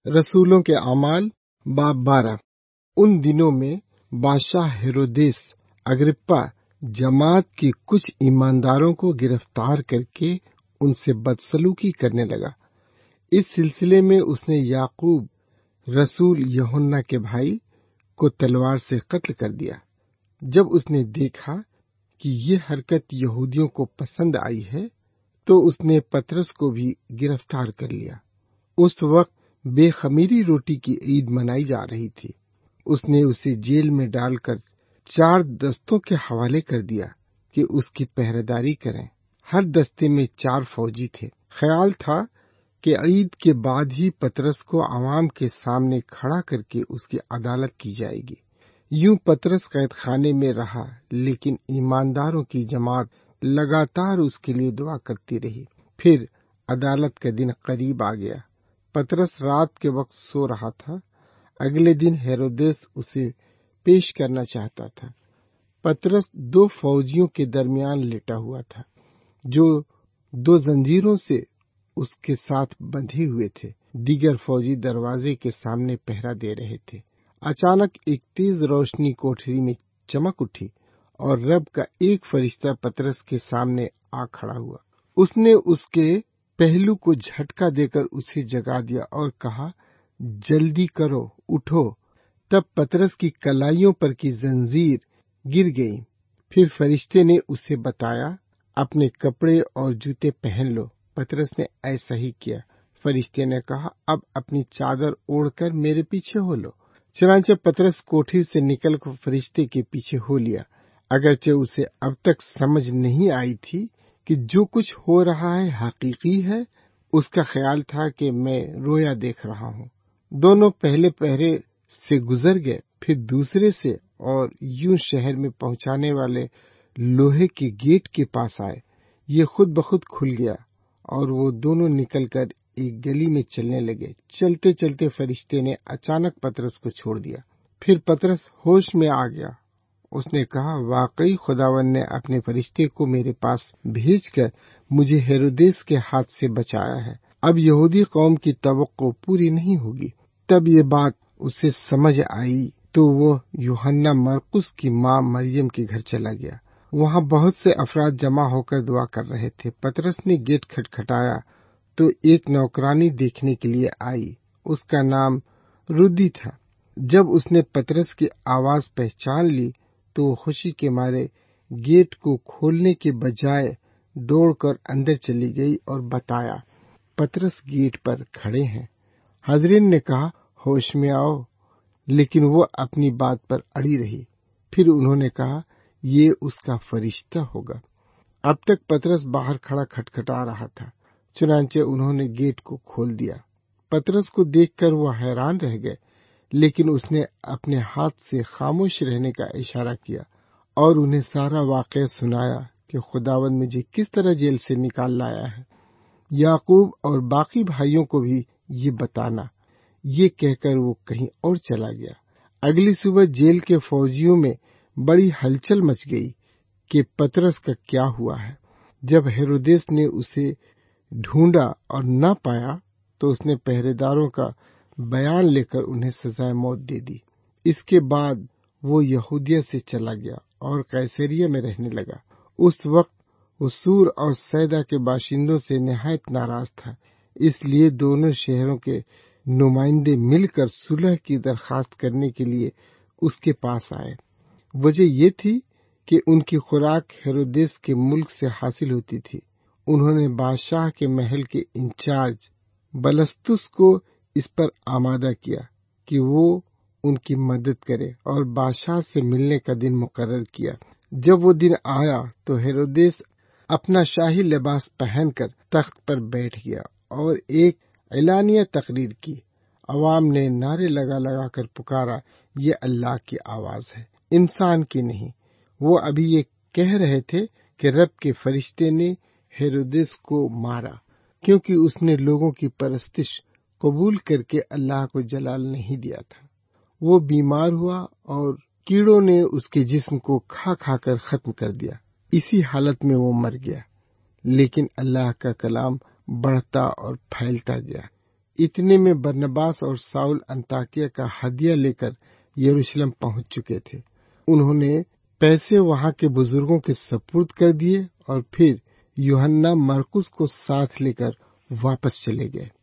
رسولوں کے اعمال باب 12۔ ان دنوں میں بادشاہ ہیرودیس اگرپا جماعت کے کچھ ایمانداروں کو گرفتار کر کے ان سے بدسلوکی کرنے لگا۔ اس سلسلے میں اس نے یعقوب رسول یوحنا کے بھائی کو تلوار سے قتل کر دیا۔ جب اس نے دیکھا کہ یہ حرکت یہودیوں کو پسند آئی ہے تو اس نے پطرس کو بھی گرفتار کر لیا۔ اس وقت بے خمیری روٹی کی عید منائی جا رہی تھی۔ اس نے اسے جیل میں ڈال کر 4 دستوں کے حوالے کر دیا کہ اس کی پہرے داری کریں۔ ہر دستے میں 4 فوجی تھے۔ خیال تھا کہ عید کے بعد ہی پطرس کو عوام کے سامنے کھڑا کر کے اس کی عدالت کی جائے گی۔ یوں پطرس قید خانے میں رہا، لیکن ایمانداروں کی جماعت لگاتار اس کے لیے دعا کرتی رہی۔ پھر عدالت کا دن قریب آ گیا۔ پطرس رات کے وقت سو رہا تھا۔ اگلے دن ہیرودیس اسے پیش کرنا چاہتا تھا۔ پطرس 2 فوجیوں کے درمیان لیٹا ہوا تھا، جو 2 زنجیروں سے اس کے ساتھ بندھے ہوئے تھے۔ دیگر فوجی دروازے کے سامنے پہرا دے رہے تھے۔ اچانک ایک تیز روشنی کوٹھری میں چمک اٹھی اور رب کا ایک فرشتہ پطرس کے سامنے آ کھڑا ہوا۔ اس نے اس کے پہلو کو جھٹکا دے کر اسے جگا دیا اور کہا، جلدی کرو، اٹھو۔ تب پطرس کی کلائیوں پر کی زنجیر گر گئی۔ پھر فرشتے نے اسے بتایا، اپنے کپڑے اور جوتے پہن لو۔ پطرس نے ایسا ہی کیا۔ فرشتے نے کہا، اب اپنی چادر اوڑھ کر میرے پیچھے ہو لو۔ چنانچہ پطرس کوٹھی سے نکل کر فرشتے کے پیچھے ہو لیا، اگرچہ اسے اب تک سمجھ نہیں آئی تھی کہ جو کچھ ہو رہا ہے حقیقی ہے۔ اس کا خیال تھا کہ میں رویا دیکھ رہا ہوں۔ دونوں پہلے پہرے سے گزر گئے، پھر دوسرے سے، اور یوں شہر میں پہنچانے والے لوہے کے گیٹ کے پاس آئے۔ یہ خود بخود کھل گیا اور وہ دونوں نکل کر ایک گلی میں چلنے لگے۔ چلتے چلتے فرشتے نے اچانک پطرس کو چھوڑ دیا۔ پھر پطرس ہوش میں آ گیا۔ اس نے کہا، واقعی خداوند نے اپنے فرشتے کو میرے پاس بھیج کر مجھے ہیرودیس کے ہاتھ سے بچایا ہے۔ اب یہودی قوم کی توقع پوری نہیں ہوگی۔ تب یہ بات اسے سمجھ آئی تو وہ یوحنا مرقس کی ماں مریم کے گھر چلا گیا۔ وہاں بہت سے افراد جمع ہو کر دعا کر رہے تھے۔ پطرس نے گیٹ کھٹکھٹایا تو ایک نوکرانی دیکھنے کے لیے آئی۔ اس کا نام رودی تھا۔ جب اس نے پطرس کی آواز پہچان لی تو وہ خوشی کے مارے گیٹ کو کھولنے کے بجائے دوڑ کر اندر چلی گئی اور بتایا، پطرس گیٹ پر کھڑے ہیں۔ حاضرین نے کہا، ہوش میں آؤ، لیکن وہ اپنی بات پر اڑی رہی۔ پھر انہوں نے کہا، یہ اس کا فرشتہ ہوگا۔ اب تک پطرس باہر کھڑا کھٹکھٹا رہا تھا، چنانچہ انہوں نے گیٹ کو کھول دیا۔ پطرس کو دیکھ کر وہ حیران رہ گئے، لیکن اس نے اپنے ہاتھ سے خاموش رہنے کا اشارہ کیا اور انہیں سارا واقعہ سنایا کہ خداوند مجھے کس طرح جیل سے نکال لایا ہے۔ یعقوب اور باقی بھائیوں کو بھی یہ بتانا۔ یہ کہہ کر وہ کہیں اور چلا گیا۔ اگلی صبح جیل کے فوجیوں میں بڑی ہلچل مچ گئی کہ پطرس کا کیا ہوا ہے۔ جب ہیرودیس نے اسے ڈھونڈا اور نہ پایا تو اس نے پہرے داروں کا بیان لے کر انہیں سزائے موت دے دی۔ اس کے بعد وہ یہودیہ سے چلا گیا اور قیصریہ میں رہنے لگا۔ اس وقت وہ سور اور سیدا کے باشندوں سے نہایت ناراض تھا، اس لیے دونوں شہروں کے نمائندے مل کر صلح کی درخواست کرنے کے لیے اس کے پاس آئے۔ وجہ یہ تھی کہ ان کی خوراک ہیرودیس کے ملک سے حاصل ہوتی تھی۔ انہوں نے بادشاہ کے محل کے انچارج بلستس کو اس پر آمادہ کیا کہ وہ ان کی مدد کرے اور بادشاہ سے ملنے کا دن مقرر کیا۔ جب وہ دن آیا تو ہیرودیس اپنا شاہی لباس پہن کر تخت پر بیٹھ گیا اور ایک اعلانیہ تقریر کی۔ عوام نے نعرے لگا لگا کر پکارا، یہ اللہ کی آواز ہے، انسان کی نہیں۔ وہ ابھی یہ کہہ رہے تھے کہ رب کے فرشتے نے ہیرودیس کو مارا، کیونکہ اس نے لوگوں کی پرستش قبول کر کے اللہ کو جلال نہیں دیا تھا۔ وہ بیمار ہوا اور کیڑوں نے اس کے جسم کو کھا کھا کر ختم کر دیا۔ اسی حالت میں وہ مر گیا، لیکن اللہ کا کلام بڑھتا اور پھیلتا گیا۔ اتنے میں برنباس اور ساؤل انطاکیہ کا ہدیہ لے کر یروشلم پہنچ چکے تھے۔ انہوں نے پیسے وہاں کے بزرگوں کے سپرد کر دیے اور پھر یوحنا مرقس کو ساتھ لے کر واپس چلے گئے۔